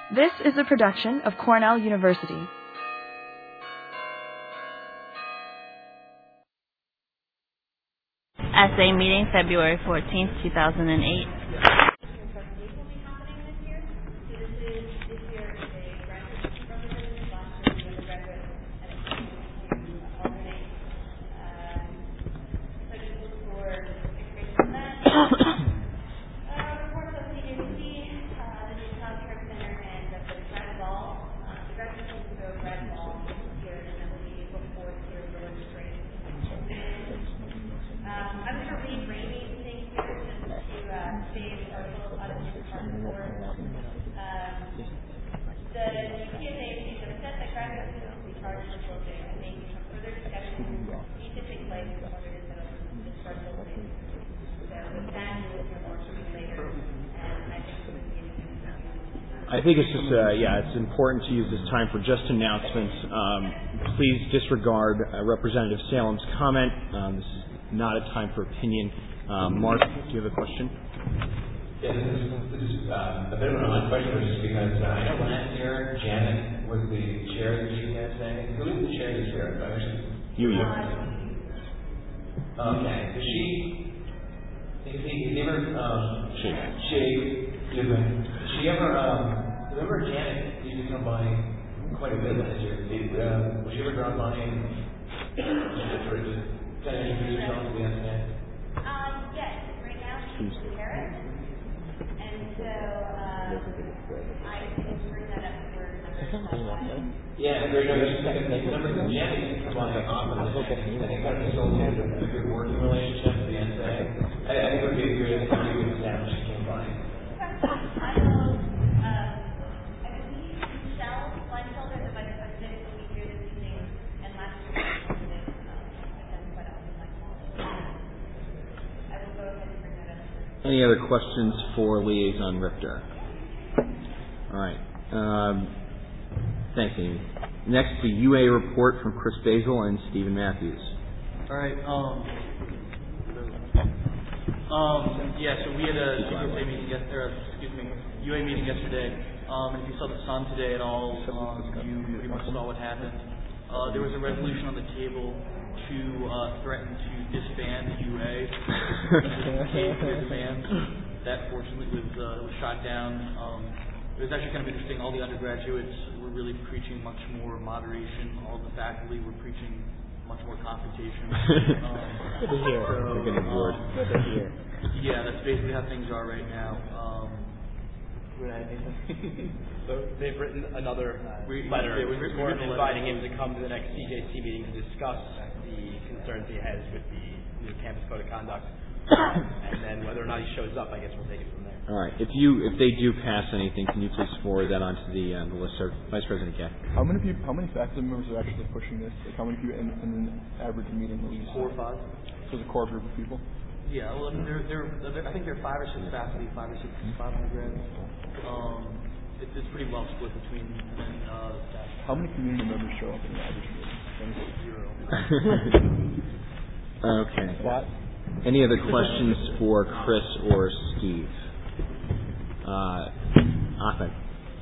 This is a production of Cornell University. Essay meeting February 14th, 2008. I think it's just, it's important to use this time for just announcements. Please disregard Representative Salem's comment. This is not a time for opinion. Mark, do you have a question? Yeah, this is a bit of an odd question, but just because I know last year Janet was the chair of the GSA. Who is the chair this year? You. Okay. Does she ever, remember Janet used to come by quite a bit last year. Was she ever drawn by and kind of introduce herself to the SNA? Yes, right now she's the parent, and so I can bring that up for another time. Yeah, very good. Remember Janet used to come by often, and I think that facilitated a good working relationship with the SNA. I think it would be a good thing to establish she came by. I will, I believe Michelle Kleinfelder, the vice president, will be here this evening, and last year the president attended quite often myself. I will go ahead and bring that up. Any other questions for Liaison Richter? All right. Thanks, Amy. Next, the UA report from Chris Basil and Stephen Matthews. All right. So we had a UA meeting yesterday. If you saw the Sun today at all, you pretty much saw what happened. There was a resolution on the table to threaten to disband UA. That fortunately was shot down. It was actually kind of interesting. All the undergraduates were really preaching much more moderation. All the faculty were preaching much more confrontation. Good to hear. We're getting bored. Good to hear. Yeah, that's basically how things are right now. So they've written another letter inviting him to come to the next CJC meeting to discuss the concerns he has with the new campus code of conduct. And then whether or not he shows up, I guess we'll take it from there. All right. If they do pass anything, can you please forward that onto the list, sir? Vice President Kapp. How many faculty members are actually pushing this? Like how many people in an average meeting? 4 or 5. So the core group of people. Yeah, well, I mean, I think there are 5 or 6 faculty, 5 or 6 undergrads. It's pretty well split between men and staff. How many community members show up in the average meeting? 0. Okay. Any other questions for Chris or Steve? Ahmed.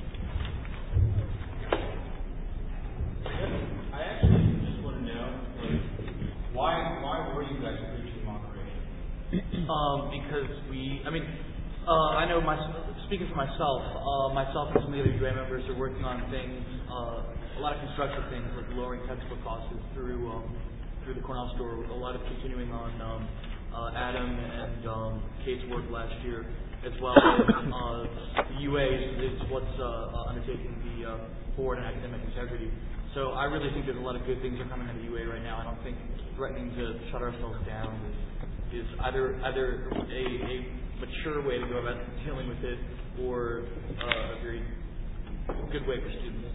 I actually just want to know, why were you guys preaching moderation? Because I know speaking for myself and some of the other UA members are working on things, a lot of constructive things like lowering textbook costs through the Cornell store, a lot of continuing on Adam and Kate's work last year, as well as UA is what's undertaking the board and academic integrity. So I really think there's a lot of good things that are coming out of UA right now. I don't think threatening to shut ourselves down is either a mature way to go about dealing with it or a very good way for students.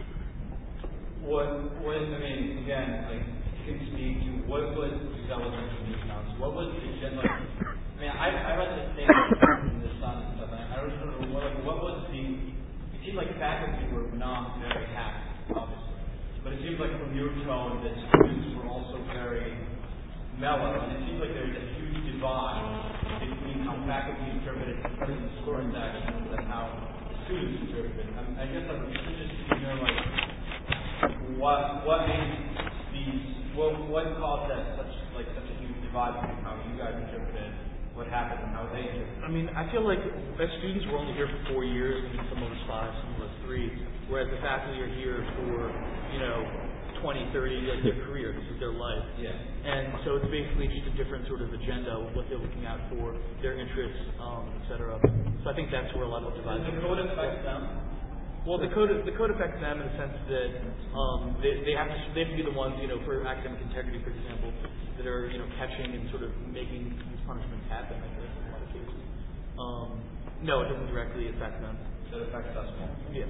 Can speak to what was the element of these announcements? What was the agenda? I read the statement in the Sun and stuff, and I don't know what was it seemed like faculty were not very happy, obviously. But it seems like from your tone that students were also very mellow, and it seems like there's a huge divide between how faculty interpreted the President's Scoring actions and how the students contributed. I guess I'm interested to know, like, what makes these, what caused that such a huge divide between how you guys interpreted what happened and how they interpreted? I mean, I feel like as students we're only here for 4 years, I mean, some of us 5, some of us 3, whereas the faculty are here for, 20, 30, like their career, this is their life. Yeah. And so it's basically just a different sort of agenda, what they're looking at for their interests, et cetera. So I think that's where a lot of the divide. Does the code affect them? Well, the code affects them in the sense that they have to be the ones, for academic integrity, for example, that are catching and sort of making these punishments happen. I guess in a lot of cases. No, it doesn't directly affect them. That affects us more. Yeah.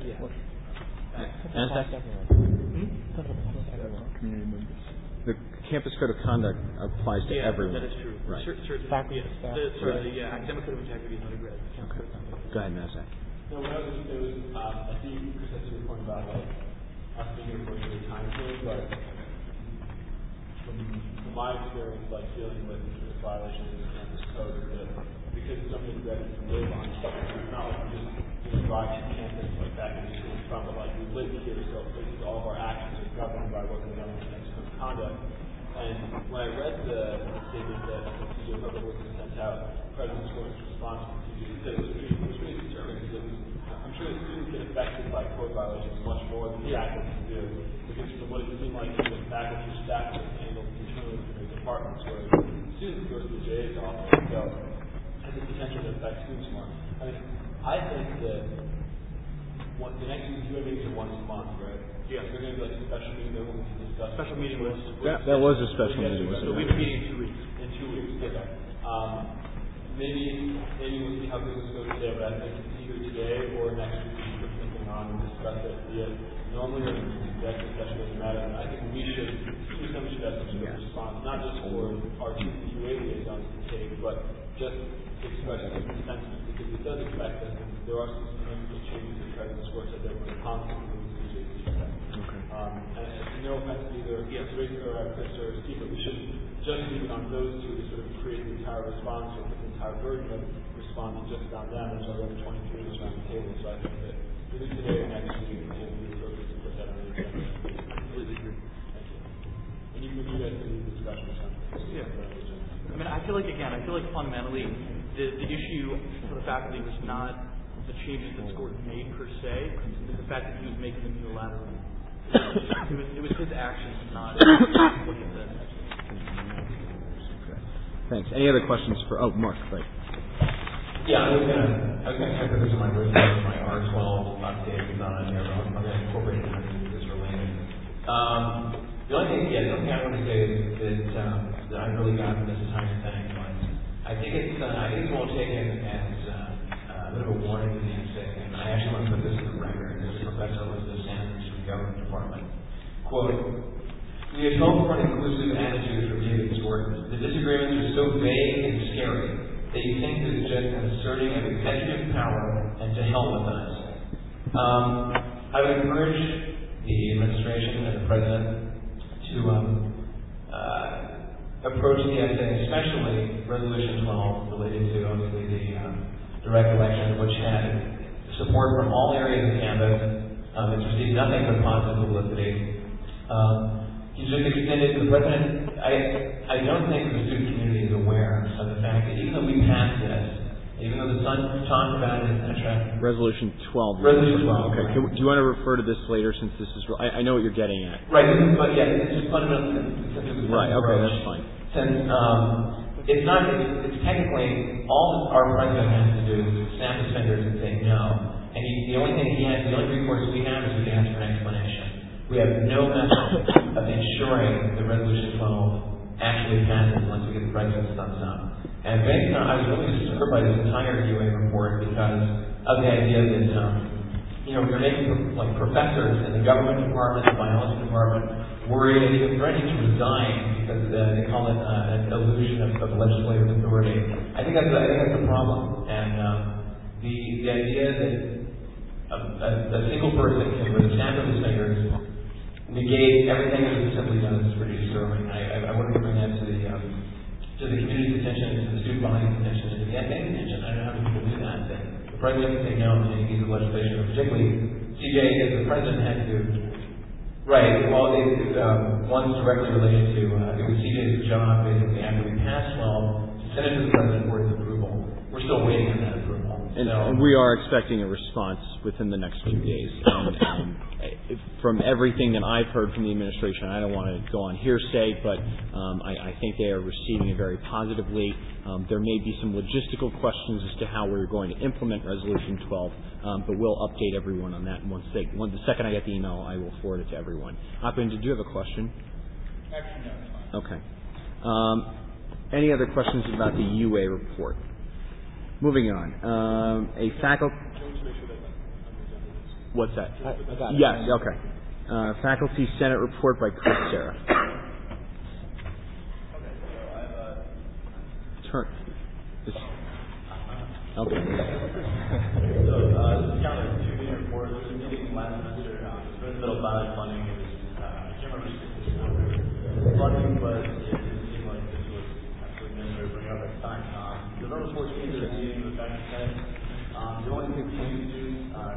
Community members. The campus code of conduct applies to everyone. That is true. Right. Faculty, staff. Academic code of integrity is undergrad. Okay. Go ahead, Nasdaq. No, what I was going to say was, I think Chris has your point about us being here for a time period, but from my experience, dealing with violations of the campus code, is that because it's something that we live on campus, it's not like we just drive to campus back in the school from, but we live here, so basically all of our actions are governed by what goes on in the campus code of conduct. And when I read the statement that CJ Herbert was sent out, President Swartz's response to CJ, he said it was pretty disturbing because I'm sure the students get affected by code violations much more than the faculty do. Because from what it seemed like, the faculty or staff was handled internally within the departments, whereas students go to the JA's office, so has the potential to affect students more. I mean, I think that the next UA meetings are once a month, right? Yeah. They're going to be a special meeting that we can discuss. Special meeting was That was a special meeting, so wasn't we've it? been meeting in 2 weeks. In 2 weeks, okay. Maybe we'll see how business goes today, but I think either today or next week we should put something on and discuss it via normally or executive session, doesn't matter. And I think we should have some sort of response, not just for our two UA liaisons to take, but just express some consensus because it does affect us. And there are some significant changes that President Swartz said that we're constantly with CJC. And no offense to either Chris or Steve, but we shouldn't just leave it on those two to sort of create the entire response or put the entire burden of responding just on them. There's already 23 of us around the table, so I think that either today or next week it will be appropriate to put that on the agenda. Completely agree. Thank you. And you guys can lead the discussion or something. Yeah. I mean, I feel like fundamentally the issue for the faculty was not the changes that Swartz made per se, it's the fact that he was making them unilaterally. It was his actions, not what he said. Thanks. Any other questions for? Oh, Mark, right. Yeah, I was gonna cover this in my list, my R12 update is on here. I'm gonna incorporate it into this related. The only thing I want to say is that I really got from this entire thing was I think it's well taken as a bit of a warning to the NSA. And I actually want to put this in the record. This is Professor Elizabeth Sanders from the Government Department. Quote, "We had hoped for an inclusive attitude from David Swartz. The disagreements are so vague and scary that you think that it's just an asserting of executive power and to hell with us." I would encourage the administration and the president to approach the essay, especially Resolution 12, related to obviously the direct election, which had support from all areas of campus. It's received nothing but positive publicity. He just extended to the president. I don't think the student community is aware of the fact that even though we passed this, even though the Sun talked about it, etc. Resolution 12. Resolution 12. Okay. Right. Do you want to refer to this later since this is? I know what you're getting at. Right. This is fundamentally. Right. Okay. That's fine. Since it's not. It's technically all our president has to do is snap his fingers and say no. And the only recourse we have is we can ask for an explanation. We have no method of ensuring that Resolution 12 actually passes unless we get the president's thumbs up. And based on, I was really disturbed by this entire UA report because of the idea that, we're making professors in the government department, the biology department, worried and even threatening to resign because they call it an illusion of legislative authority. I think that's a problem. And the idea that a single person can, with a snap of his fingers, negate everything that was simply done is pretty disturbing. I wanted to bring that to the community's attention, to the student body's attention, and to the academic attention. I don't know how many people do that. The president can say no to any piece of legislation, particularly CJ as the president had to. Right. Well, one's directly related to it was CJ's job basically after we passed law to send it to the president for his approval. We're still waiting on that approval. And we are expecting a response within the next few days. And from everything that I've heard from the administration, I don't want to go on hearsay, but I think they are receiving it very positively. There may be some logistical questions as to how we're going to implement Resolution 12, but we'll update everyone on that. The second I get the email, I will forward it to everyone. Operator, did you have a question? Actually, no, it's fine. Okay. Any other questions about the UA report? Moving on. What's that? I got it. Yes, okay. Faculty Senate report by Chris Serra. Turn. Okay. So, this is kind of a two-meeting report. There was a meeting last semester. It was middle pilot funding. It was, I can't remember specifically funding, but it seemed like this was actually necessary to bring up at the time. November 14th is a meeting with the Faculty Senate. The only thing we need to do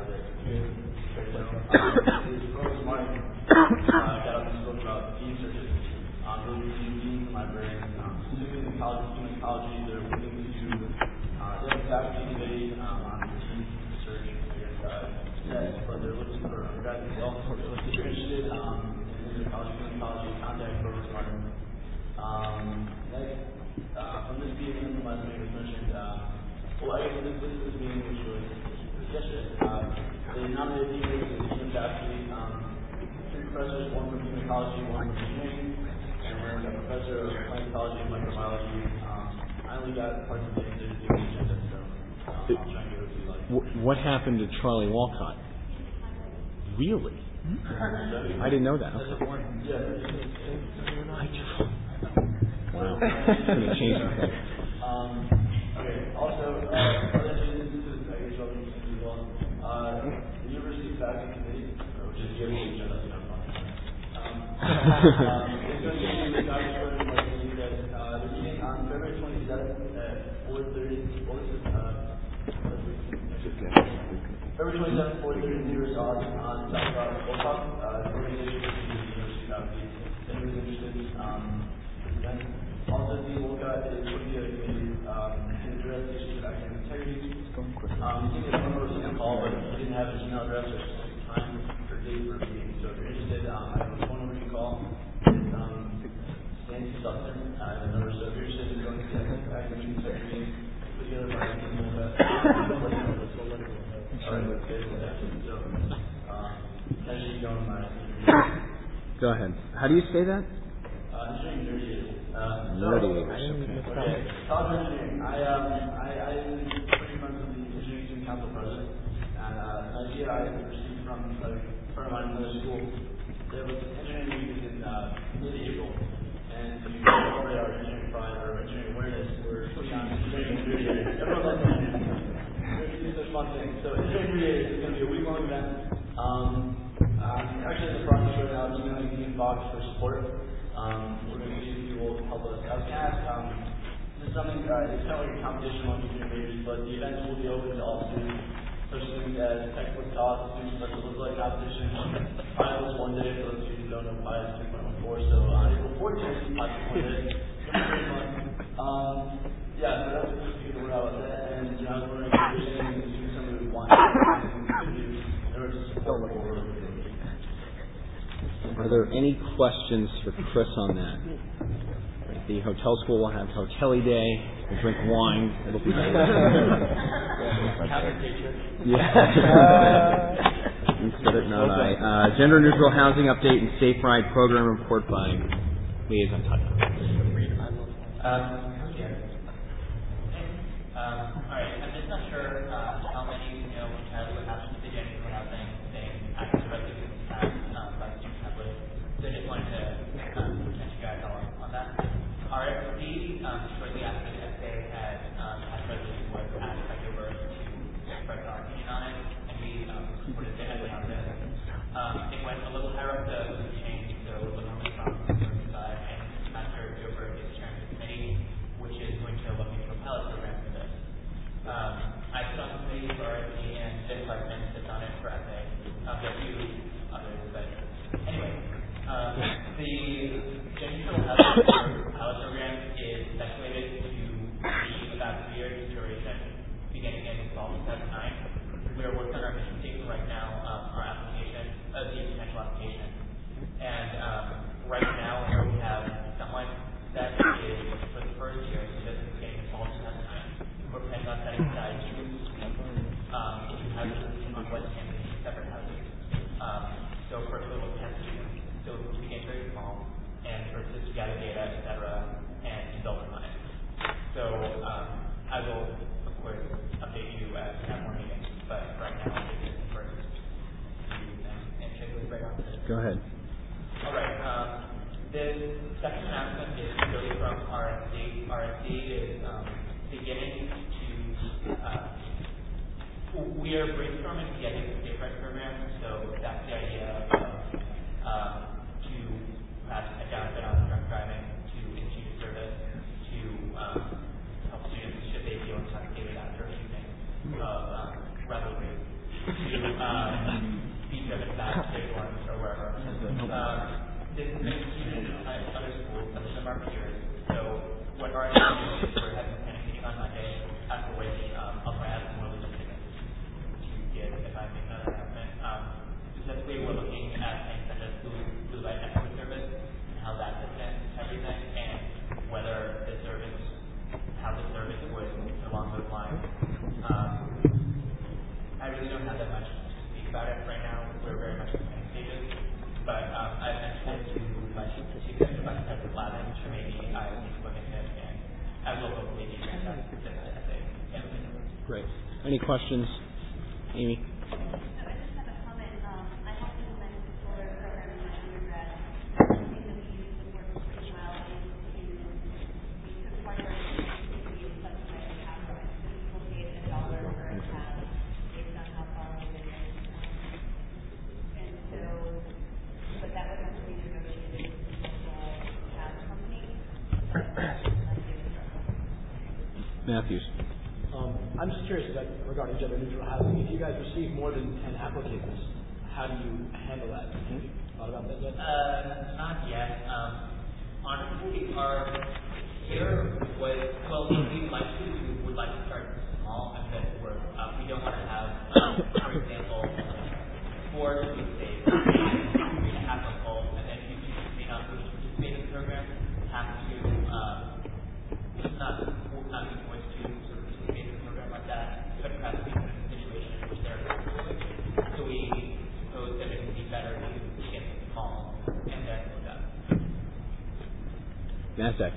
is Rose Martin got up and spoke about dean searches. Really deans and librarians. Specifically in college, human ecology, they're looking to do they have a faculty committee on the dean search, but they're looking for undergraduate as well. If you're interested in human ecology, contact Rose Martin. From this meeting, the last meeting was mentioned, well, I guess this is this meeting which was yesterday. They nominated dean and dean faculty, three professors, one from human ecology, one from engineering, and then a professor of plant ecology and microbiology. I only got parts of the agenda, so I'll try and get it to you. What happened to Charlie Walcott? Really? I didn't know that. Okay. Wow. It's going to change something. Okay. Also, this is, I guess, what we as well. The University Faculty Committee, which is the agenda, is going to be the they're meeting on February 27th at 4:30. What was it? February 27th, 4:30 in the New York on talk about Wolcott, the organization for the University Faculty. If anyone's interested, then also the Wolcott is putting together a committee to address issues of academic integrity. You think it's one person to call, but he didn't have his email address or specific time or date for a meeting. So if you're interested, I have a phone number you can call. It's Nancy Sutton. I have a number. So if you're interested in going to the academic integrity, put together by email address. Go ahead. How do you say that? Engineering nerdy. Okay. College engineering. I am pretty friends with the Engineering Student Council president, and an idea I received from a friend of mine in the school. There was engineering meetings in mid-April, and to celebrate our engineering pride or engineering awareness, we're putting on engineering year. Everyone loves engineering. It's a fun thing. So engineering year is going to be a week-long event. Actually, in the process right now, I'm emailing Dean Fox for support. We're going to see if he will help us. I was going to ask, this is something, it's kind of like a competition among engineering majors, but the events will be open to all students, such things as textbook costs, students such as look-like competition, finals one day, for those of you who don't know, PIAS 3.14, so April 14th, PIAS 2.8, it's going to be pretty fun. Yeah, so that's just to get the word out about that, and I was wondering if there's anything that you somebody would want to do in order to support what we're looking for. Are there any questions for Chris on that? The hotel school will have Hotelli Day. We'll drink wine. It'll be nice. Yeah. Instead of not I. Gender neutral housing update and Safe Ride program report by Liaison Todd. Alright, I'm just not sure how many of you know what happened to the gender neutral housing thing after the resolution passed by the student template. So I just wanted to catch you guys on that. Our FD, shortly after the FA had passed resolution, was asked by Gilbert to express our opinion on it, and we supported the headline on this. It went a little higher up the food chain, so it was only from the conservative side, and Master Gilbert is chairing the committee, which is going to look into a pilot program for this. I I sit on the committee for RSD, and Jim Clarkman sits on it for SA. There are a few others, but anyway, the Gen Z pilot program is speculated to be about 3 years in duration, beginning in fall 2009. We are working on our mission statement right now, our application, the potential application, and right now we have someone that is for the first year, so this is beginning in fall 2009. We're planning on setting aside 2 houses on West Campus, separate houses. So for a total of 10 students, so we begin very small, and first is to gather data, etc., and build on it. So I will, of course, update you as we have more meetings, but right now I'll take this first. And should we right after this? Go ahead. All right. This second announcement is really from RSD. RSD is beginning to we are brainstorming to get into the safe rides program, so that's the idea of to perhaps cut down a bit on drunk driving, to institute service, to help students should they feel intoxicated after using revelry, to be driven back to their dorms or wherever. This is instituted at other schools, some of them are peers. So what RSD is, we're having a planning meeting on Monday, after which I'll probably have some more logistics if I make another announcement. Specifically, we're looking at things such as blue light network service and how that fits in everything, and whether the service, how the service would along those lines. I really don't have that much to speak about it right now. We're very much in the beginning stages, but I've mentioned it to my chief executive vice president Lavin, so maybe I need to look into it, and I will hopefully be doing that this essay. Great. Any questions? Amy? So I just have a comment. I helped implement the solar program in my undergrad. One thing that we used to work pretty well is we took part of our activity and subsidized the capital. So people paid $1 per tab based on how far away they live. And so, but that would have to be negotiated with the local tab company. Matthews. I'm just curious regarding gender-neutral housing. If you guys receive more than 10 applicants, how do you handle that? Have you thought about that yet? Not yet. Honestly, our year was, well, we would like to start small and then work. We don't want to have, for example, 4 student days, half a full, and then you may not participate in the program, have to, not be forced to sort of participate in the program like that, but perhaps be in a situation in which they're doing. So we suppose that it would be better to get small and then look up. NASDAQ.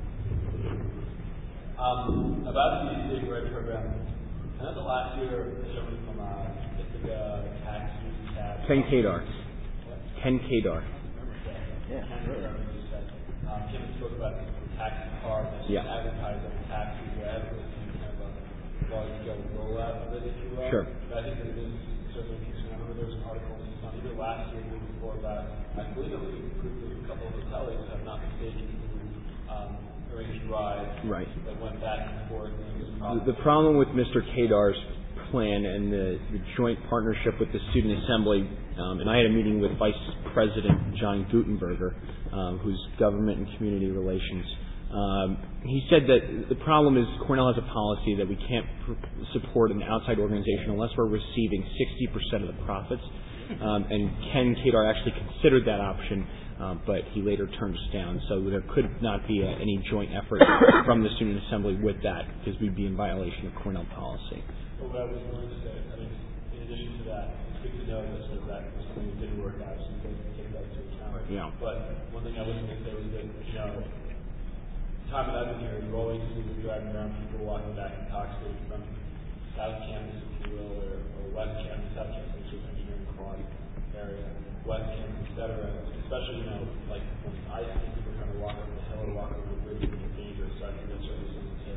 About the Safe Ride program, I know the last year, somebody from Ithaca Taxi Cab. Ken Kadar. Ken Kadar. Yeah. Kim spoke about taxi cars and advertising taxis or advertising kind of a large-scale rollout of it, if you will. Sure. But I think that it is certainly a piece. I remember there was an article in the Sun either last year or the year before about, I believe it was a group of a couple of hoteliers, if I'm not mistaken, who arranged rides that went back and forth. And the problem with Mr. Kadar's plan and the joint partnership with the Student Assembly, and I had a meeting with Vice President John Gutenberger, who's Government and Community Relations. He said that the problem is Cornell has a policy that we can't support an outside organization unless we're receiving 60% of the profits. And Ken Kadar actually considered that option, but he later turned us down. So there could not be any joint effort from the Student Assembly with that, because we'd be in violation of Cornell policy. Well, what I was going to say, I mean, in addition to that, it's good to know that sort of that was something that didn't work out, so you guys can take that into account. Yeah. But one thing I was going to say was that, the time that I've been here, you always see me driving around people walking back intoxicated from South Campus, if you will, or West Campus, South Campus, which is engineering quad area, West Campus, et cetera. Especially, like when I see people trying to walk over the hill or walk over the bridge, it's dangerous. So I think that's certainly something to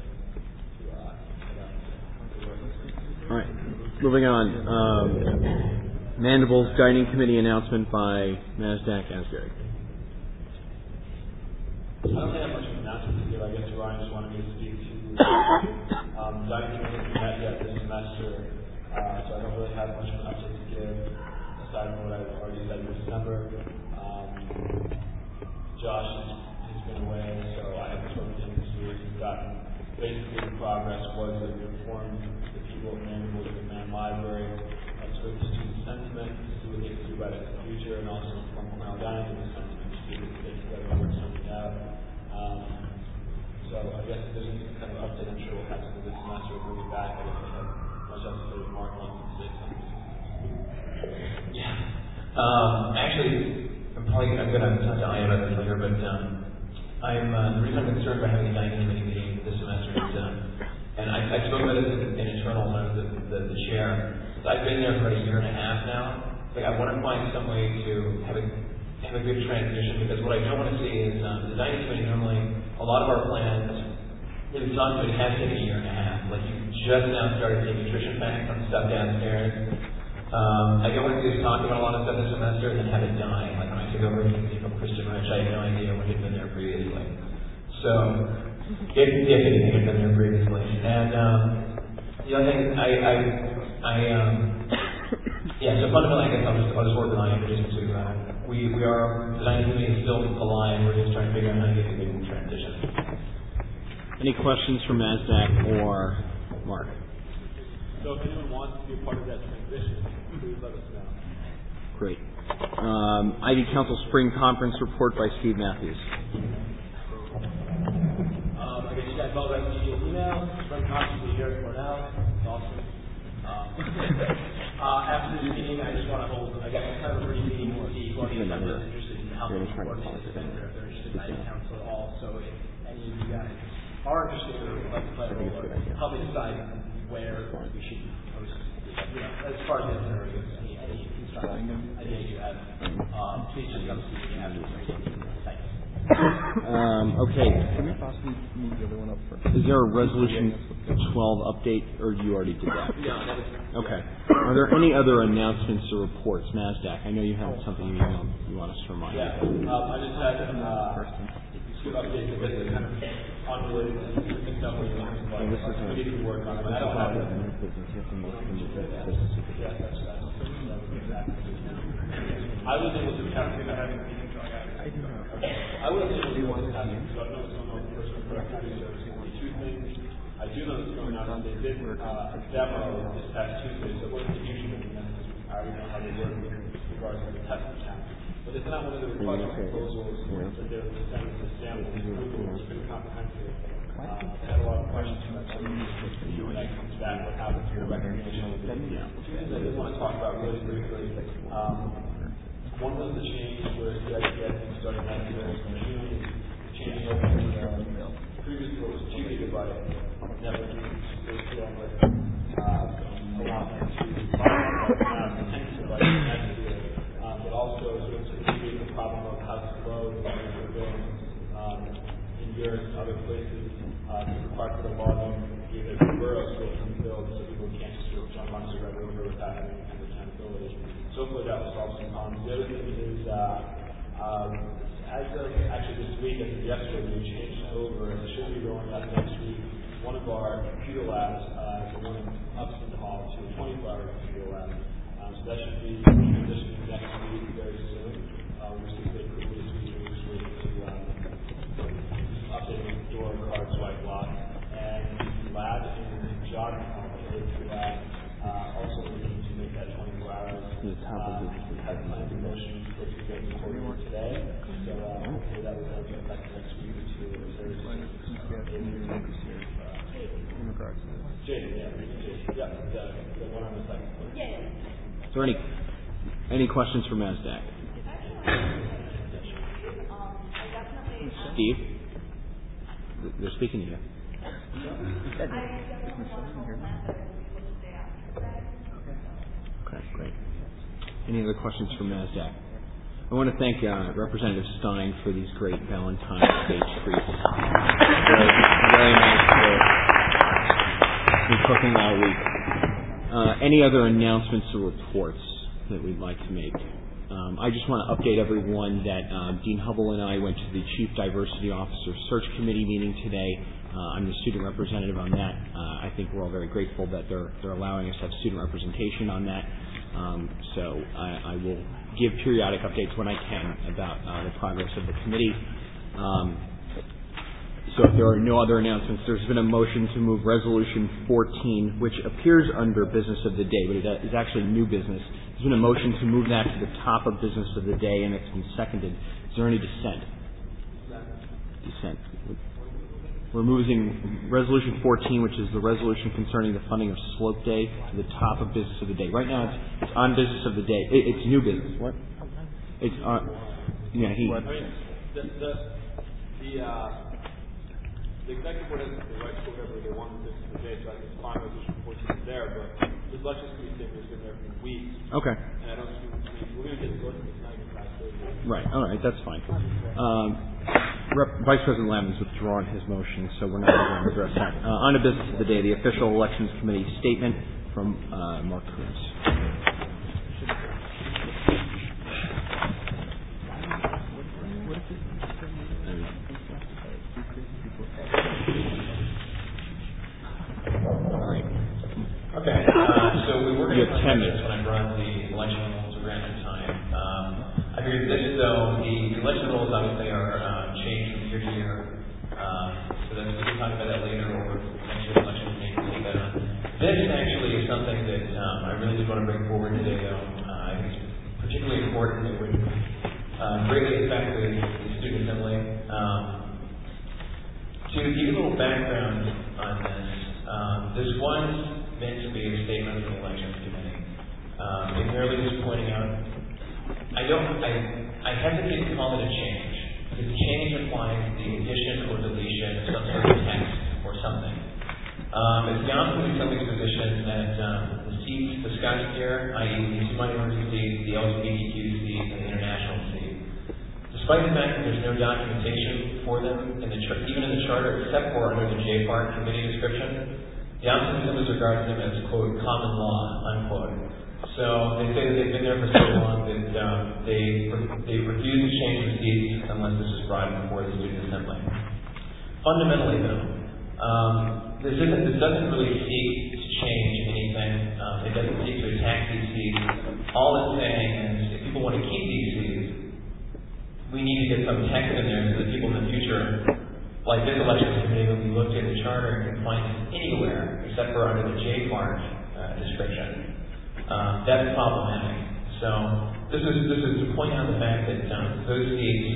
All right. Moving on. Mandibles Guiding Committee announcement by NASDAQ Asbury. I don't think I have much of an announcement to give. I guess Ryan just wanted me to speak to Guiding Committee met yet this semester. don't really have much of an update to give aside from what I've already said in December. Josh has been away, so I haven't spoken to him this week. He's gotten basically the progress was that we informed the people of Mandible to the Man Library to the student sentiment, to see what they could do about it in the future, and also inform Cornell Dining of the sentiment to see if they could together work something out. So I guess if there's any kind of update, I'm sure we'll have some of this semester. We'll bring it back. I don't have much else to say. Mark wants to say something. Yeah. Actually, I'm going to talk to Aya about this later, but the reason I'm concerned about having a dining committee meeting this semester is, and I spoke about this in internal when I was the chair. So I've been there for a year and a half now. Like I want to find some way to have a good transition, because what I don't want to see is the dining committee normally, a lot of our plans, really talking about it has taken a year and a half. Like you just now started the nutrition pack on stuff downstairs. I don't want to do is talk about a lot of stuff this semester and then have it die. Like when I took over from Christian Rich, I had no idea what had been there previously. So, if anything had been there previously. And the other thing, so fundamentally, I guess I'll just work with Aya just to, the dining committee is still alive. We're just trying to figure out how to get a good transition. Any questions from NASDAQ or Mark? So if anyone wants to be a part of that transition, please let us know. Great. Ivy Council Spring Conference report by Steve Matthews. I guess you guys all read the email. Spring Conference will be here at Cornell. It's awesome. After this meeting, I just want to hold, I guess, kind of a brief meeting to see who are the members interested in helping coordinate this event, or if they're interested in Ivy Council at all. So if any of you guys are interested or would like to play a role, help me decide where we should post, as far as the itinerary goes, any ideas you have, please just come see me after this meeting. Thanks. Okay. Can we possibly move the other one up first? Is there a Resolution 12 update, or you already did that? No, that was... Okay. Are there any other announcements or reports? NASDAQ, I know you have something you want us to remind. Yeah. I just had two updates that are kind of unrelated to the stuff we're doing, but we need to work on it. I don't have it. I was able to capture that. I was able to do one task, so I know what's going on with personal productivity services. Two things I do know what's going on. They did a demo this past Tuesday, so it wasn't a huge movement. I already know how they work with regards to the test account. But it's not one of the request proposals that they're sending to samples. It's pretty comprehensive. I had a lot of questions about some of these when that comes back, what happens to the recognition of the video. Two things I did want to talk about really briefly. One was the change where the idea thing started next year in June, changing over to previously what was 2 gigabyte network goes on with allowing to 10 gigabytes next year, but also sort of create the problem of how slow the numbers are going in Europe and other places. Different parts of the volume, either boroughs will come build, so people can't just sort of jump onto the river without having any kind of accountability. So hopefully that will solve some problems. The other thing is, as of actually this week, as of yesterday, we changed over, and it should be rolling out next week, one of our computer labs, the one in Upson Hall, to a 24-hour computer lab. So that should be transitioning next week very soon. We're just going to this week, we're just waiting to update the door, card, swipe, lock, and the lab in Jogging Hall is also looking to make that 24 hours. Has planned a motion for to get recorded today. So hopefully that will have an effect next week or two. In regards to this. Jade, the one on the second floor. Is there any questions from NASDAQ? Steve? They're speaking to you. Okay, great. Any other questions from NASDAQ? I want to thank Representative Stein for these great Valentine's Day treats. Very nice for cooking all week. Any other announcements or reports that we'd like to make? I just want to update everyone that Dean Hubble and I went to the Chief Diversity Officer Search Committee meeting today. I'm the student representative on that. I think we're all very grateful that they're allowing us to have student representation on that. So I will give periodic updates when I can about the progress of the committee. So if there are no other announcements, there's been a motion to move Resolution 14, which appears under Business of the Day, but it is actually new business. There's been a motion to move that to the top of Business of the Day, and it's been seconded. Is there any dissent? Dissent. We're moving Resolution 14, which is the resolution concerning the funding of Slope Day, to the top of Business of the Day. Right now, it's on Business of the Day. It's new business. What? It's on. Yeah, the executive board has the right to whatever they want with this today, so I think it's fine with this report is there, but this elections committee thing has been there for weeks. Okay. And I don't see, we're going to get to go to this night. Right. All right. That's fine. Vice President Lavin's withdrawn his motion, so we're not going to address that. On to business of the day, the official elections committee statement from Mark Cruz. Okay, so we were going to have 10 minutes when I brought the election rules to random time. I figured this, though, the election rules obviously are changed from year to year. So then we can talk about that later, or next year's election will make it a little better. This actually is something that I really did want to bring forward today, though. I think it's particularly important. It would greatly affect the student assembly. To give you a little background on this, this was meant to be a statement of the elections committee. It merely just pointing out, I hesitate to call it a change, because change implies the addition or deletion of some sort of text or something. It's the Austin Assembly's position that the seats discussed here, i.e. the two minority seats, the LGBTQ seats, and the international seat, despite the fact that there's no documentation for them even in the charter, except for under the J-Part committee description, the Austin Assembly regards them as, quote, common law, unquote. So they say that they've been there for so long that they refuse to change the seats unless this is brought before the student assembly. Fundamentally, though, this doesn't really seek to change anything. It doesn't seek to attack these seats. All it's saying is, if people want to keep these seats, we need to get some text in there so that people in the future, like this elections committee, when we looked at the charter, can find it anywhere except for under the J-Part description. That's problematic. So this is to point out the fact that those seats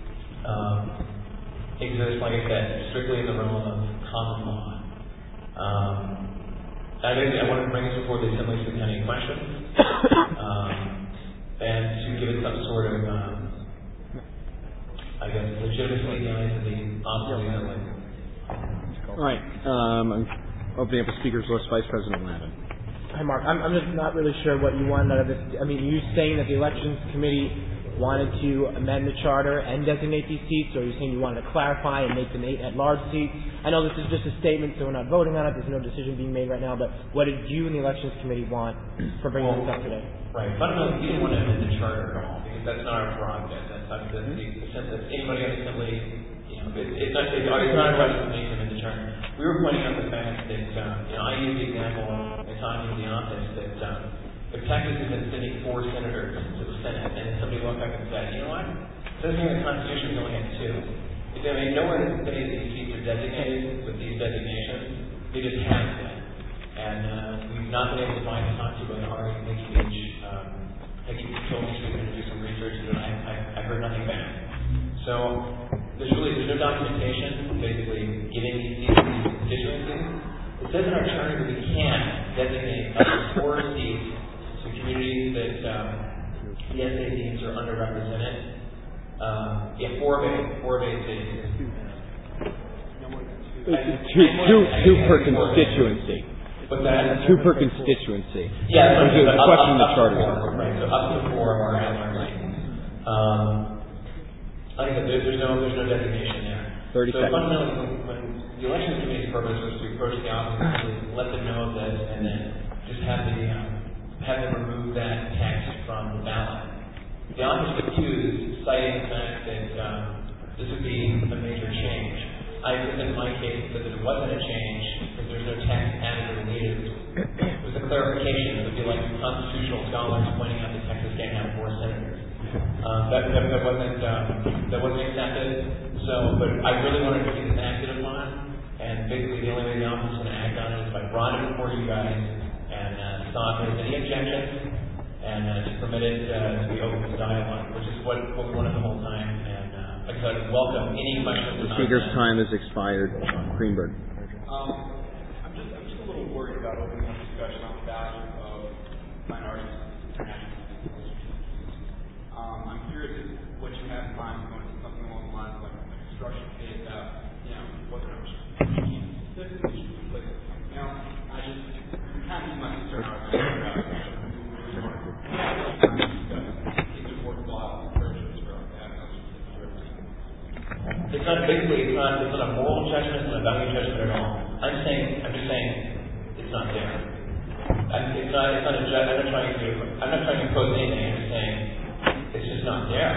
exist, like I said, strictly in the realm of common law. I wanted to bring this before the assembly to any questions, and to give it some sort of legitimacy to the Austin Assembly. All right. I'm opening up a speakers list. Vice President Lavin. Hi, Mark. I'm just not really sure what you wanted out of this. I mean, are you saying that the Elections Committee wanted to amend the charter and designate these seats, or are you saying you wanted to clarify and make them 8 at-large seats? I know this is just a statement, so we're not voting on it. There's no decision being made right now, but what did you and the Elections Committee want for bringing this up today? Right. Fundamentally, we didn't want to amend the charter at all, because that's not our prerogative. That's anybody on the Assembly, it's not our right to make them in the charter. We were pointing out the fact that, I use the example of time in the office that if Texas has been sending 4 senators to the Senate, and somebody walked up and said, you know what, it says here in the Constitution we only have 2. If they made nowhere that any of these seats are designated with these designations, they just have them. And we've not been able to find a talk to an RA speech. He told me she was going to do some research, and I heard nothing back. So there's no documentation basically giving these seats to these constituencies. It says in our charter that we can designate up to 4 seats to communities that the SA deems are underrepresented. 4 of 8 cities. Two per constituency. But that 2 per constituency. Yeah, there's a question in the charter. Right, so up to 4 are at-large seats. Like I said, there's no designation there. 30 so seconds. Fundamentally, when the Elections Committee's purpose was to approach the office and let them know of this, and then just have them remove that text from the ballot. The office refused, citing the fact that this would be a major change. I said in my case that it wasn't a change because there's no text added or deleted. It was a clarification. It would be like constitutional scholars pointing out that Texas can't have 4 senators. That wasn't accepted. So, but I really wanted to see this acted upon, and basically the only way the office is going to act on it is if I brought it before you guys and saw if there's any objections, and just permit it to be open to dialogue, which is what we wanted the whole time. And like I said, welcome any questions. The speaker's time has expired. Greenberg. I'm just a little worried about opening up discussion on the value of minorities international. I'm curious if what you have in mind is going to be something along the lines of like a construction phase out, what the numbers specifically should be like, I just kind of see my concern out of It's not a moral judgment, it's not a value judgment at all. I'm just saying it's not there. I'm not trying to impose anything. I'm just saying it's just not there.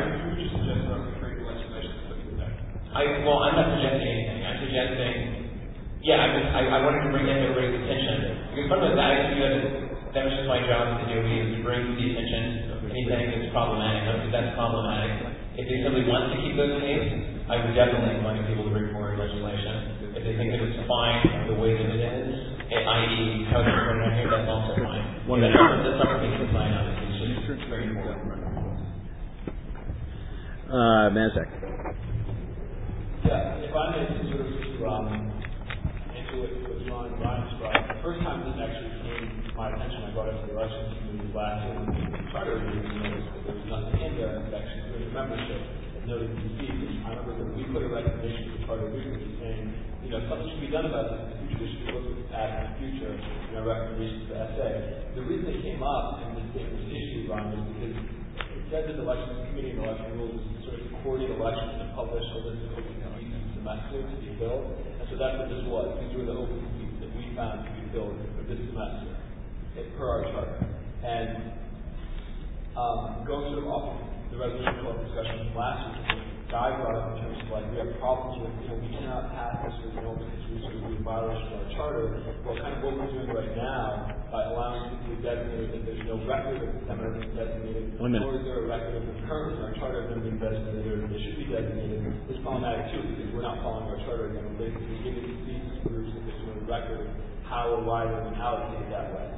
I'm not suggesting anything. I'm suggesting, I wanted to bring that to everybody's attention because fundamentally that was just my job to do is to bring to the attention anything that's problematic. If that's problematic, if they simply want to keep those names, I would definitely invite people to bring forward legislation. If they think that it's fine the way that it is, i.e. how they're putting it here, that's also fine. That's not for me to decide on. It's just very important. Mazak. Yeah, if I may sort of into what John and Brian described, the first time this actually came to my attention, I brought it to the elections committee last year when the charter review noticed that there was nothing in there that actually good membership that noted the fees. I remember that we put a recommendation to the charter review committee saying, something should be done about this in the future. This should be looked at in the future in our recommendations to SA. The reason it came up and this statement was issued, Ron, was because it said that the elections committee and the election rules sort of coordinate elections to publish a list of open seats in semester to be filled. And so that's what this was. These were the open seats that we found to be filled for this semester per our charter. And going sort of off of the resolution club discussion from last week, Guy brought up in terms of like we have problems with, we cannot pass this because we sort of do a violation of our charter. Well, kind of what we're doing right now by allowing people to be designated that there's no record of them being designated, nor is there a record of them currently in our charter of them being designated or they should be designated, is problematic too because we're not following our charter again. We're basically giving these groups that there's no record of how or why they've been allocated that way.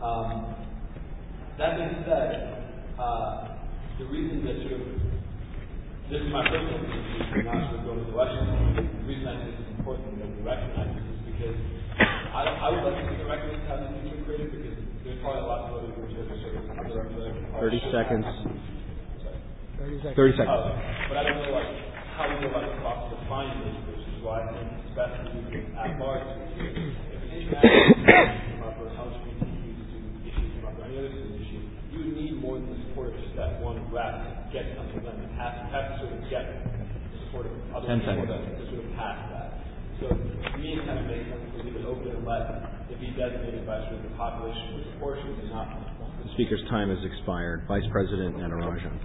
That being said, the reason that sort of this is my personal position, not sort of going to the election. The reason I think it's important that we recognize this is because I would like to see the record of how these things are created because there's probably a lot of other groups that are sort of underrepresented. 30 seconds. 30 seconds. But I don't know how we go about the process of finding those groups, which is why I think it's best to do it at large. If an international issue come up or LGBT issue come up or any other student issue, you would need more than the support of just that one rep to get something done. It has to sort of get the support of other people to sort of pass that. So to me, it kind of makes sense to leave it open and let it be designated by sort of the population with proportions and not. The speaker's time has expired. Vice President Natarajan.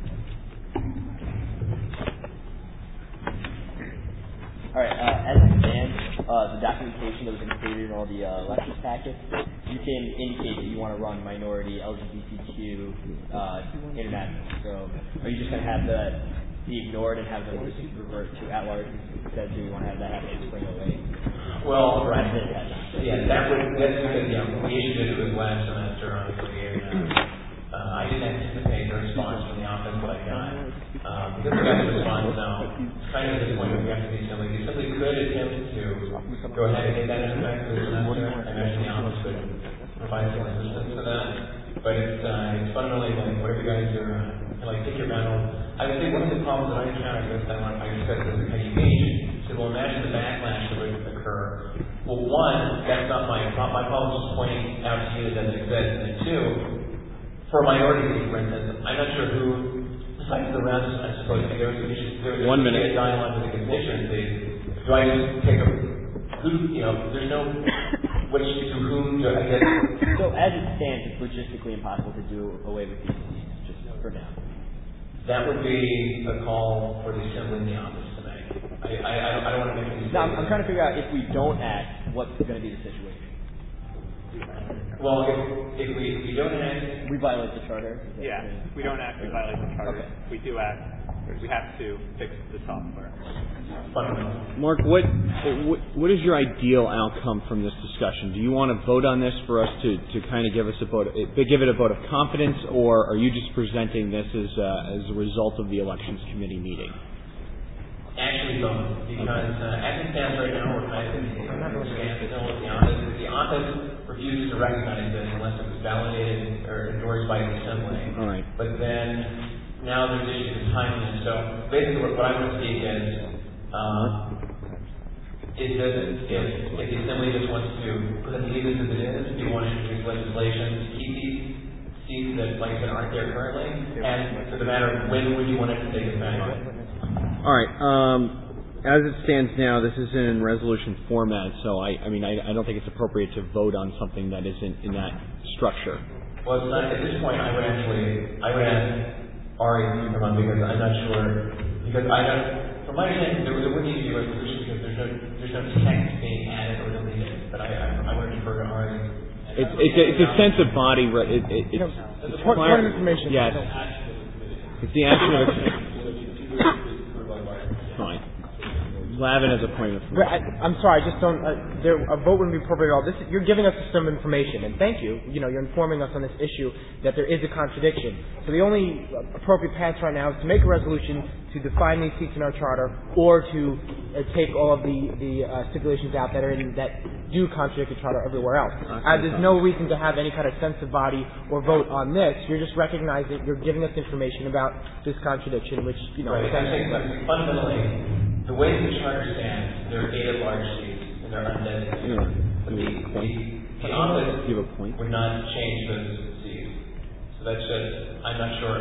All right. As it stands, the documentation that was included in all the elections packets, you can indicate that you want to run minority, LGBTQ, international. So, are you just going to have that be ignored and have them revert to at-large instead? Do you want to have that happen in spring 08? Well, that's because we issued it last semester, obviously, and I didn't anticipate the response from the office that I got. Because we got the response now, it's kind of disappointing we have to be silly. We simply could attempt to go ahead and get that into effect for the semester. I imagine the office could provide some assistance to that. But it's fundamentally like whatever you guys are, take your battle. I would say one of the problems that I encountered with that I discussed this with Peggy Page, so well, imagine the backlash that would occur. Well, one, that's not my problem. My problem is just pointing out to you that doesn't exist. And two, for minorities, for instance, I'm not sure who decided the rest. I suppose there was a dialogue with the constituencies. Do I just take there's no which to whom do I get? So as it stands, it's logistically impossible to do away with these seats just for now. That would be a call for the assembly in the office to make. I don't want to make any. No, I'm trying to figure out if we don't act, what's going to be the situation. Well, if we don't act, we violate the charter. Yeah, if we don't act, we violate the charter. Okay. If we do act, we have to fix the software. Mark, what is your ideal outcome from this discussion? Do you want to vote on this for us to kind of give it a vote of confidence, or are you just presenting this as a result of the Elections Committee meeting? Actually both, because as it stands right now, what I understand still with the office refuses to recognize this unless it was validated or endorsed by the Assembly. All right. But then now there's issues of timeliness. So basically what I want to see is if the Assembly just wants to leave this as it is, if you want to introduce legislation to keep these seats that, like I said, aren't there currently, and for the matter of when would you want it to take effect? All right. As it stands now, this is in resolution format, so I don't think it's appropriate to vote on something that isn't in that structure. Well, it's not, at this point, I would ask Ari to come on because I'm not sure, because from my understanding, there wouldn't need to be a resolution because there's no text being added or deleted. But I want to defer to Ari. It's a sense of body. It's point of information. Yes. It's the action of fine. Lavin has a point of information. I'm sorry, I just don't. A vote wouldn't be appropriate at all. You're giving us some information, and thank you. You're informing us on this issue that there is a contradiction. So the only appropriate path right now is to make a resolution to define these seats in our charter, or to take all of the stipulations out that do contradict the charter everywhere else. There's no reason to have any kind of sense of body or vote on this. You're just recognizing, you're giving us information about this contradiction, which Right. Fundamentally, the way the charter stands, there are 8 at-large seats, and they're undesignated. But the office would not change those seats. So that's just, I'm not sure.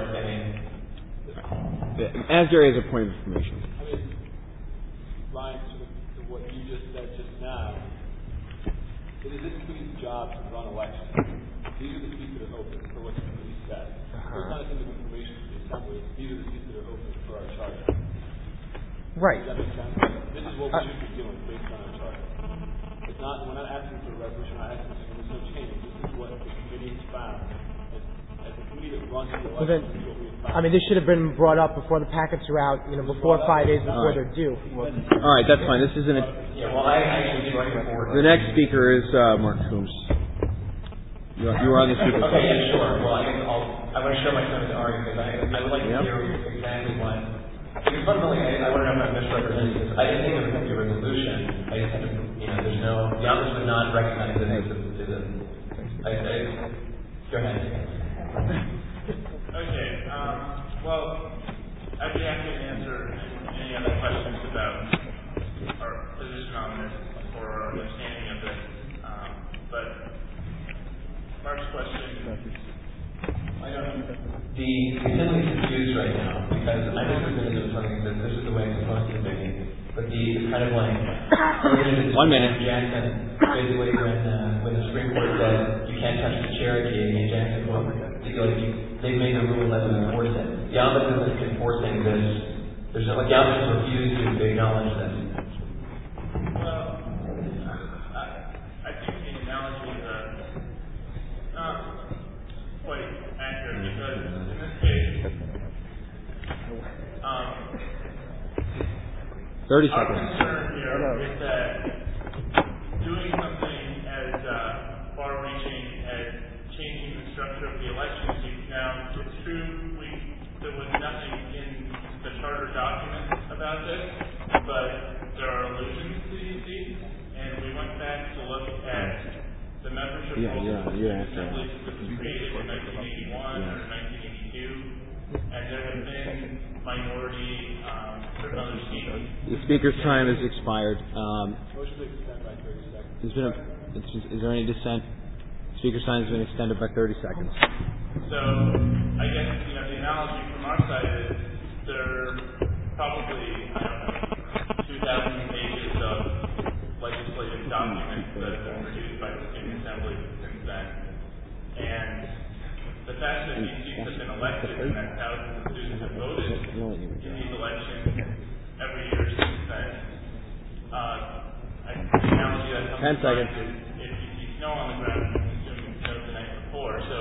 As there is a point of information. Ryan, to what you just said just now, it is this committee's job to run elections. These are the seats that are open for what the committee says. So it's not a thing of information to the Assembly. These are the seats that are open for our charter. Right. Does that make sense? This is what we should be doing based on our charter. It's not, we're not asking for a resolution, we're not asking for there's no change. This is what the committee has found. As the committee that runs the elections, this is what we have found. This should have been brought up before the packets are out, before 5 days before they're due. All right, that's fine. This isn't a... Yeah, well, I actually did write it forward. The next speaker is Mark Coombs. You were on the speaker. Okay, yeah, sure. Well, I want to show my comment to Ari because I would like to hear exactly what... Because fundamentally, I want to know if I'm misrepresenting this. I didn't think there was going to be a resolution. I just had to, there's no... The office would not recognize it as a... Go ahead. Okay, well, I'd be happy to answer any other questions about our position on this or our understanding of this. But Mark's question, I don't know. The Assembly is confused right now because I think we're going to do something that this is the way it's supposed to be. But it's kind of like 1 minute. Jackson, basically when the Supreme Court said you can't touch the Cherokee in Jackson, they've made the rule and let them enforce it. The office isn't enforcing this. The office refused to acknowledge this. Well, I think the analogy is not quite accurate because in this case, 30 our seconds. concern here is that doing something as far-reaching as changing the structure of the election seats. Now, it's true there was nothing in the charter documents about this, but there are allusions to these seats, and we went back to look at the membership rules of the Assembly that was created in 1981 or 1982, and there have been minority certain other seats. The speaker's time has expired. Motion to extend by 30 seconds. Is there any dissent? Speaker's time has been extended by 30 seconds. So, I guess, the analogy from our side is there are probably, 2,000 pages of legislative documents that have been produced by the Student Assembly since then. And the fact that these seats have been elected and that thousands of students have voted in these elections every year since then the analogy that comes 10 seconds. is if you see snow on the ground, you assume it snowed the night before. So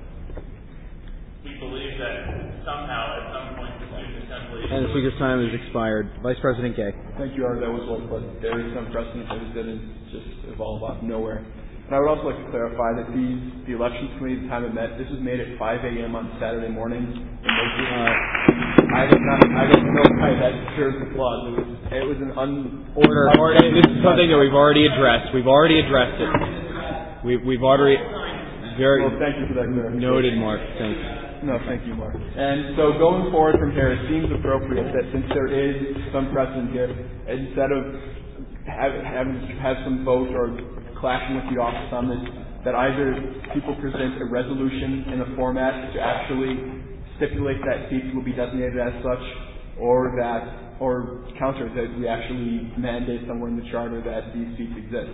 we believe that somehow, at some point, the student assembly... And the speaker's time has expired. Vice President Gay. Thank you, Art. That was well put. There is some precedent that this didn't just evolve out of nowhere. And I would also like to clarify that the elections committee, the time it met, this was made at 5 a.m. on Saturday morning. I don't know why that deserves applause. It was an Order. This is something that we've already addressed. We've already addressed it. We've already... Very well, thank you for that clarification. Noted, Mark. Thanks. No, thank you, Mark. And so going forward from here, it seems appropriate that since there is some precedent here, instead of have some vote or clashing with the office on this, that either people present a resolution in a format to actually stipulate that seats will be designated as such, or counter that we actually mandate somewhere in the charter that these seats exist.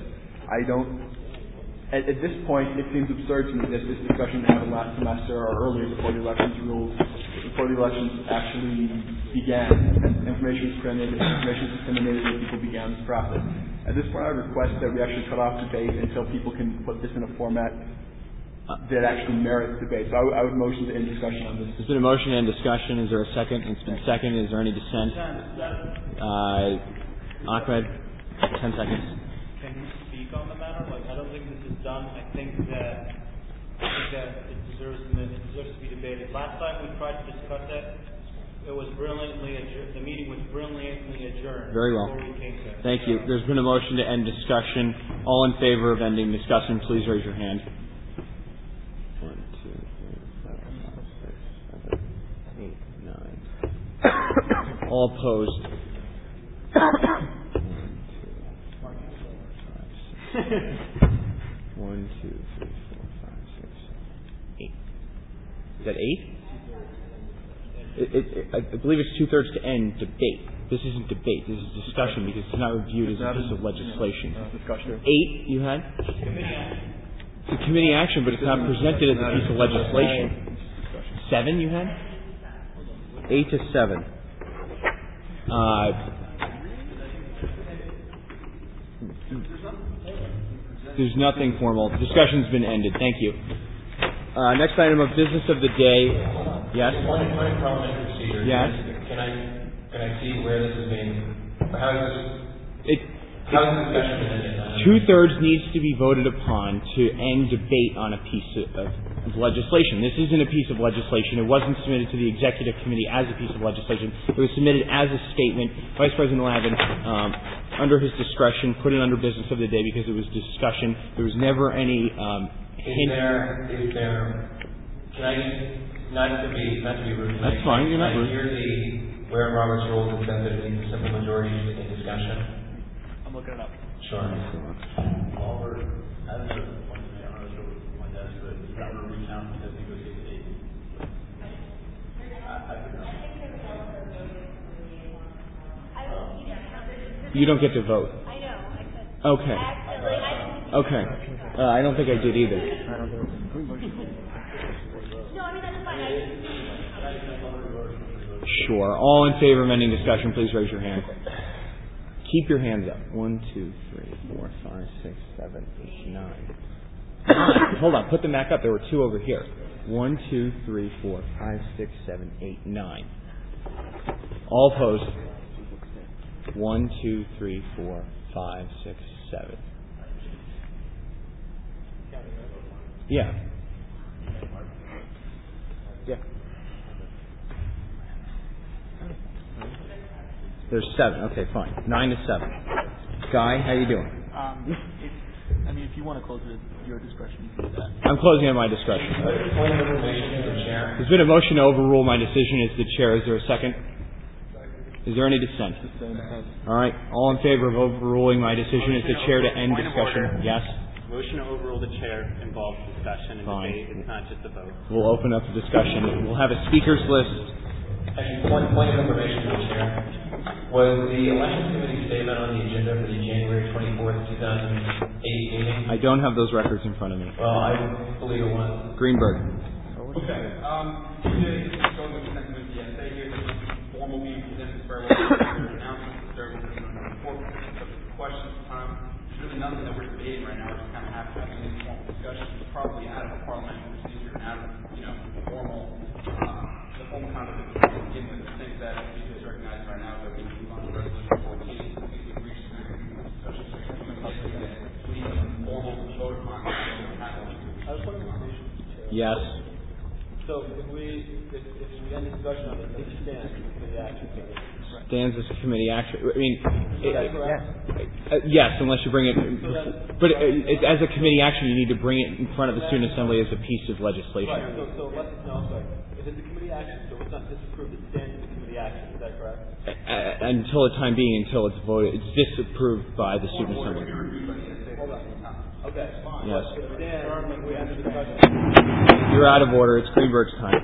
At this point, it seems absurd to me that this discussion happened last semester or earlier before the elections actually began, and information was printed, information was disseminated, and people began this process. At this point, I request that we actually cut off debate until people can put this in a format that actually merits debate. So I would motion to end discussion on this. There's been a motion to end discussion. Is there a second? It's been seconded. Is there any dissent? Ahmed, 10 seconds. Can you speak on the matter? I don't think this is done. I think that it deserves to be debated. Last time we tried to discuss it, the meeting was brilliantly adjourned. Very well. Before we came to it. Thank you. There's been a motion to end discussion. All in favor of ending discussion, please raise your hand. 1, 2, 3, 4, 5, 6, 7, 8, 9. All opposed. 1, 2, 3, 4, 5, 6, 8. Is that 8? I believe it's 2/3 to end debate. This isn't debate. This is discussion because it's not reviewed as a piece of legislation. 8 you had? It's a committee action, but it's not presented as a piece of legislation. 7 you had? 8 to 7. There's nothing formal. Discussion's been ended. Thank you. Next item of business of the day. Yes? Point of parliamentary procedure. Yes? Can I see where this is being... How is this discussion been ended? 2/3 needs to be voted upon to end debate on a piece of legislation. This isn't a piece of legislation. It wasn't submitted to the executive committee as a piece of legislation. It was submitted as a statement. Vice President Lavin, under his discretion, put it under business of the day because it was discussion. There was never any hint. Can I not to be rude? That's fine. You're not rude. Hear where in Robert's rules it says that it needs a simple majority in discussion. I'm looking it up. Sure. Oliver, I don't know the point there. I'm not sure what the point is, but you got to recount because he goes 6-8. You don't get to vote. I know. Okay. Okay. I don't think I did either. No, I mean, that's fine. Sure. All in favor of ending discussion, please raise your hand. Keep your hands up. 1, 2, 3, 4, 5, 6, 7, 8, 9. Hold on. Put them back up. There were 2 over here. 1, 2, 3, 4, 5, 6, 7, 8, 9. All opposed. 1, 2, 3, 4, 5, 6, 7. Yeah. Yeah. There's 7. Okay, fine. 9 to 7. Guy, how you doing? If you want to close it at your discretion, you can do that. I'm closing at my discretion. Point of information to the chair. There's been a motion to overrule my decision as the chair. Is there a second? Is there any dissent? All right. All in favor of overruling my decision as the chair to end discussion? Yes? Motion to overrule the chair involves discussion and debate. It's not just a vote. We'll open up the discussion. We'll have a speakers list. Actually, point of information to the chair. Was the election committee statement on the agenda for the January 24th, 2008 meeting? I don't have those records in front of me. Well, I believe it was. Greenberg. Okay. Today, going to the next essay here, this is formal meeting presented for announcements. There will be no report. questions time. There's really nothing that we're debating right now. We're just kind of having an informal discussion. It's probably out of a parliamentary procedure and out of, the formal conduct of the begin with. I think that we just recognize right now that we move on to resolution 14. I think we've reached the discussion section. We need some formal vote on it. I was wondering, Yes. so if we end the discussion on it, it stands for the action. Stands as a committee action. I mean, Yes. unless you bring it. But as a committee action, you need to bring it in front of the student assembly as a piece of legislation. Right. So let's sorry. If it's a committee action, so it's not disapproved, it stands as a committee action. Is that correct? Until the time being, until it's voted, it's disapproved by the student assembly. Hold on. Okay. Fine. Yes. It stands when we end the discussion. You're out of order. It's Greenberg's time.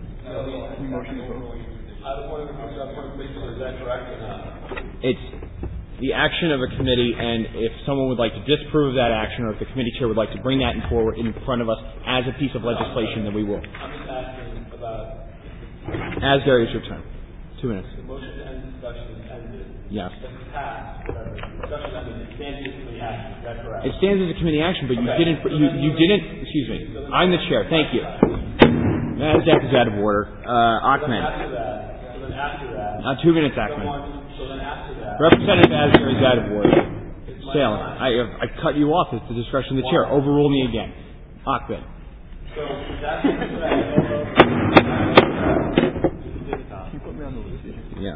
Is that correct or not? It's the action of a committee, and if someone would like to disapprove of that action, or if the committee chair would like to bring that in front of us as a piece of legislation, then we will. I'm just asking about. Asbury, it's your turn. 2 minutes. The motion to end discussion is ended. Yes. It's passed. Discussion ended. It stands as a committee action. Is that correct? It stands as a committee action, but you didn't. Excuse me. I'm the chair. Thank you. Nasdaq is out of order. Ahmed. So then after that. 2 minutes, Ahmed. So then after that. Representative Asbury is out of order. Salem, I cut you off at the discretion of the chair. Overrule me again. Ahmed. So that's what You put me on the list. Yes.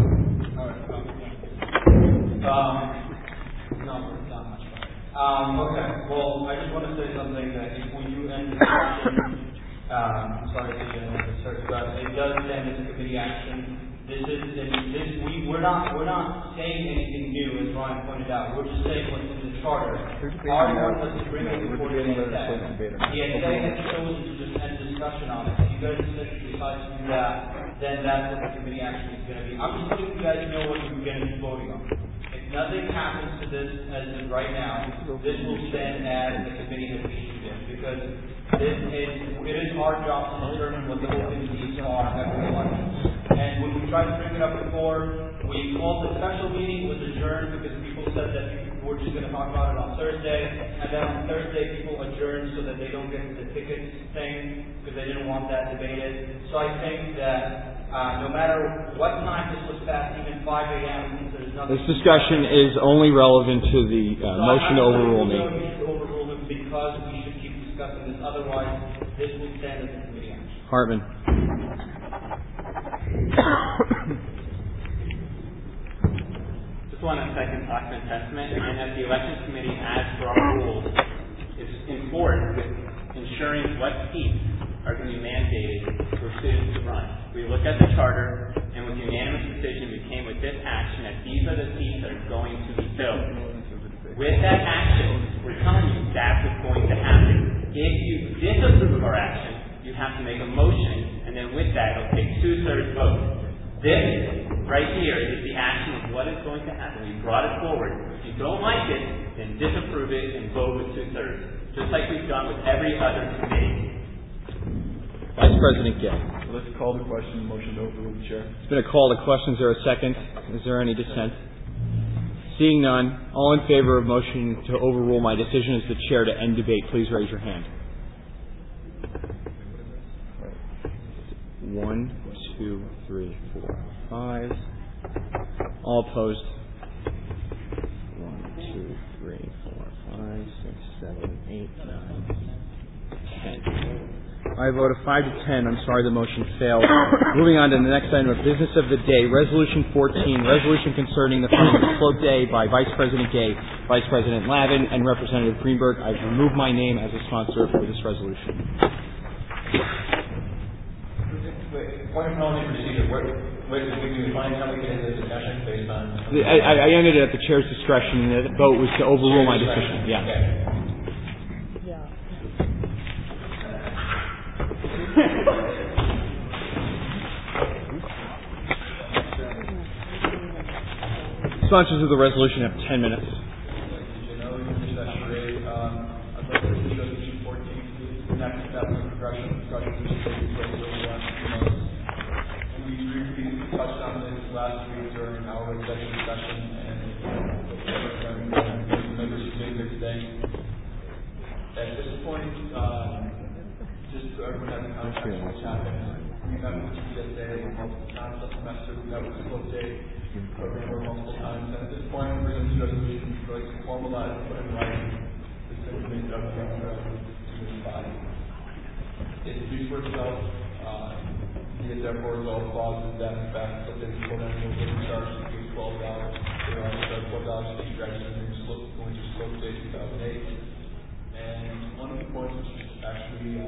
Not much. Okay. Well, I just want to say something that when you end the discussion, I'm sorry to get into this, but it does stand as a committee action. We're not saying anything new, as Ryan pointed out. We're just saying what's in the charter. Our one was to bring it before the NSA. The NSA has chosen to just end discussion on it. If you guys decide to do that, then that's what the committee action is going to be. I'm just letting you guys know what you're going to be voting on. If nothing happens to this as of right now, this will stand as the committee has issued it, because it is our job to determine what the open seats are at the election. And when we tried to bring it up before, we called the special meeting, was adjourned because people said that we're just going to talk about it on Thursday, and then on Thursday people adjourned so that they don't get the tickets thing because they didn't want that debated. So I think that no matter what time this was passed, even 5 a.m., there's nothing. This discussion is only relevant to the motion to overrule me. Overrule it because we should keep discussing this. Otherwise, this will stand as a committee action. Hartman. Just want to second Ahmed's testament, and as the elections committee, as for our rules, is important with ensuring what seats are going to be mandated for students to run. We looked at the charter, and with unanimous decision, we came with this action that these are the seats that are going to be filled. With that action, we're telling you that's what's going to happen. If you disapprove of our action, you have to make a motion, and then with that, it'll take 2/3 vote. This right here is the action of what is going to happen. We brought it forward. If you don't like it, then disapprove it and vote with 2/3, just like we've done with every other committee. Vice President Gay. Let's call the question. Motion to overrule the chair. It's been a call to question. Is there a second? Is there any dissent? Seeing none, all in favor of motion to overrule my decision as the chair to end debate, please raise your hand. 1, 2, 3, 4, 5. All opposed. 1, 2, 3, 4, 5, 6, 7, 8, 9, 10. I vote of 5 to 10. I'm sorry the motion failed. Moving on to the next item of business of the day, Resolution 14, resolution concerning the funding of Float Day by Vice President Gay, Vice President Lavin, and Representative Greenberg. I've removed my name as a sponsor for this resolution. Point of knowledge procedure. Where did we find how we get into discussion based on? I ended it at the chair's discretion, and the vote was to overrule my decision. Yeah. Okay. Sponsors of the resolution have 10 minutes. We briefly touched on this last week during our executive session, and what's happened. We met with TSA multiple times last semester. We met with the Slope Day program multiple times. And at this point, we're going to do resolutions to like formalize and put in writing the sentiment of the student body. It speaks for itself. The therefore resolve clause is that in fact Slope Day program will be charged to $12. They are charged $12 to each registered going to Slope Day 2008. And one of the points which is actually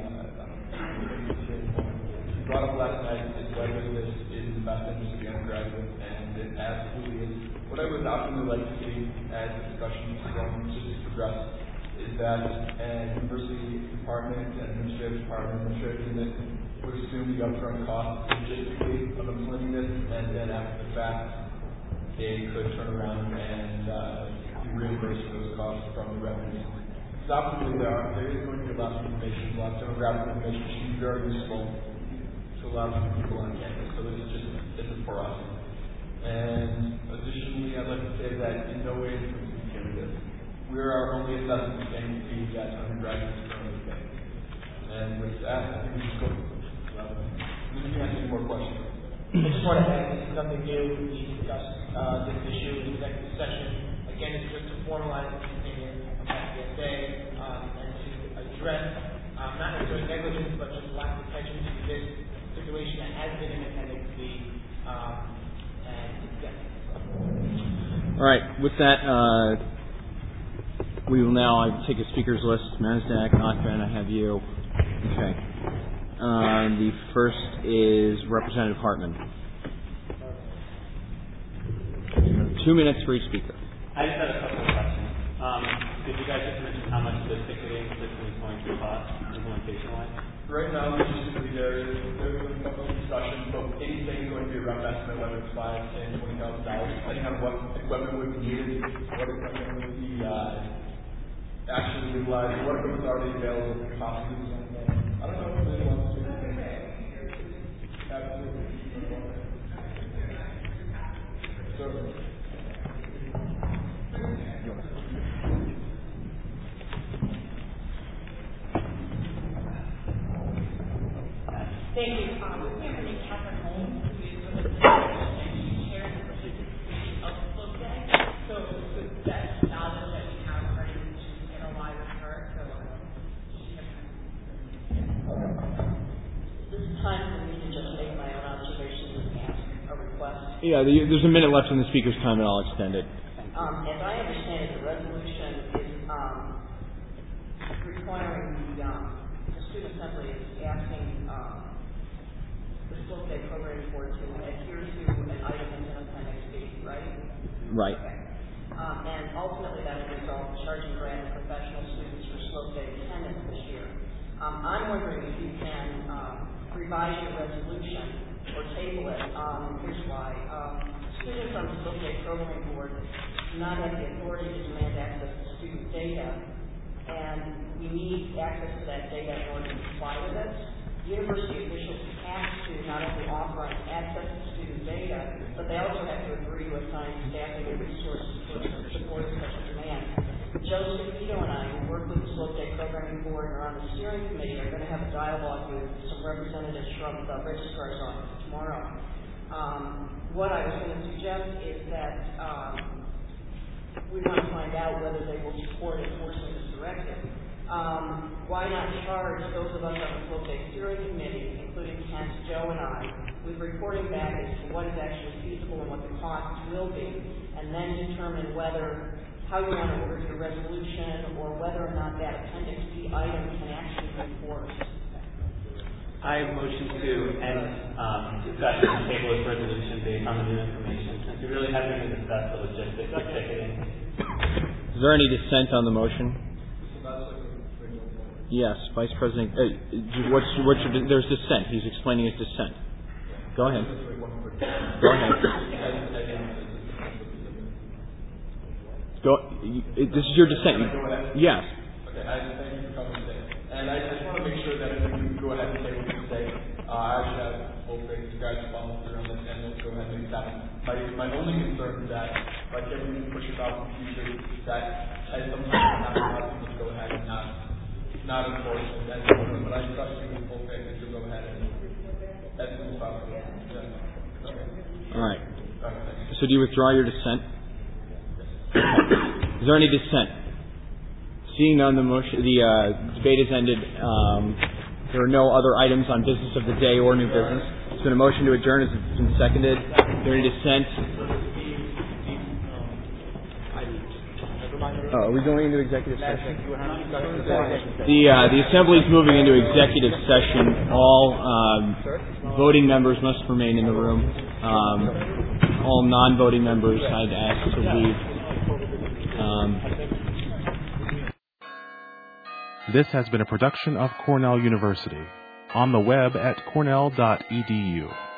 brought up last night is whether this is in the best interest of the undergraduate, and it absolutely is. What I would optimally like to see as the discussion progress is that an university department and administrative unit would assume the upfront cost logistically of implementing this, and then after the fact, they could turn around and be reimbursed for those costs from the revenue. Obviously, there is going to be a lot of information, a lot of demographic information, which should be very useful to a lot of people on campus. So this is for us. And additionally, I'd like to say that in no way is this punitive. We are only assessing the same fee that undergraduates currently pay. And with that, I think we should go. We can answer more questions. I just want to add, this is nothing new. We discussed this issue in executive session. Again, it's just to formalize the opinion of TSA and to address not necessarily negligence, but just lack of attention to this situation that has been in Appendix B. All right. With that, we will now take a speakers list. Mazdak, Nachman, I have you. Okay. The first is Representative Hartman. 2 minutes for each speaker. I just had a couple of questions. Did you guys just mention how much the ticketing system is going to cost implementation-wise? Right now, logistically, there's a couple of discussions, but anything is going to be a rough estimate, whether it's $5,000 and $20,000, depending on what equipment would be needed, what equipment would be actually utilized, what equipment is already available, possibly. I don't know if this wants to. Absolutely. Thank you. We have a Catherine Holmes, who is with the chair of the Slope Day. So with that knowledge that we have already, we should analyze her. So this is time for me to just make my own observations and ask a request. Yeah, there's a minute left in the speaker's time, and I'll extend it. As I understand it, the resolution is requiring the student assembly is asking the Slope Day Program Board to adhere to an item in Appendix B, right? Right. Okay. And ultimately that will result in charging grant and professional students for Slope Day attendance this year. I'm wondering if you can revise your resolution or table it. Here's why. Students on the Slope Day Program Board do not have the authority to demand access to student data, and we need access to that data in order to comply with it. University officials have to not only offer access to student data, but they also have to agree to assign staffing and resources for supporting such a demand. Joseph Vito and I, who work with the Slope Day Programming Board and are on the steering committee, are going to have a dialogue with some representatives from the registrar's office tomorrow. What I was going to suggest is that we want to find out whether they will support enforcing this directive. Why not charge those of us on the Slope Day Steering Committee, including Kent, Joe, and I, with reporting back as to what is actually feasible and what the costs will be, and then determine how you want to order your resolution or whether or not that Appendix B item can actually be enforced. I motion to end discussion and table this resolution based on the new information, since we really haven't even discussed the logistics of ticketing. Is there any dissent on the motion? Yes, Vice President. There's dissent. He's explaining his dissent. Go ahead. Go ahead. This is your dissent. Yes. Okay, thank you for coming today. And I just want to make sure that if we go ahead and say what you say, I should have full faith you guys follow through on this, and we'll go ahead and make that. My only concern is that, like everything pushes out in the future, that at some time we're not allowed people to go ahead and not not enforced as important, but I trust you with full faith that you'll go ahead and that's the problem. Yeah. Okay. All right. So do you withdraw your dissent? Is there any dissent? Seeing none, the debate has ended. There are no other items on business of the day or new business. There's been a motion to adjourn. Has it been seconded? Is there any dissent? Are we going into executive session? The Assembly is moving into executive session. All voting members must remain in the room. All non-voting members I'd ask to leave. This has been a production of Cornell University. On the web at cornell.edu.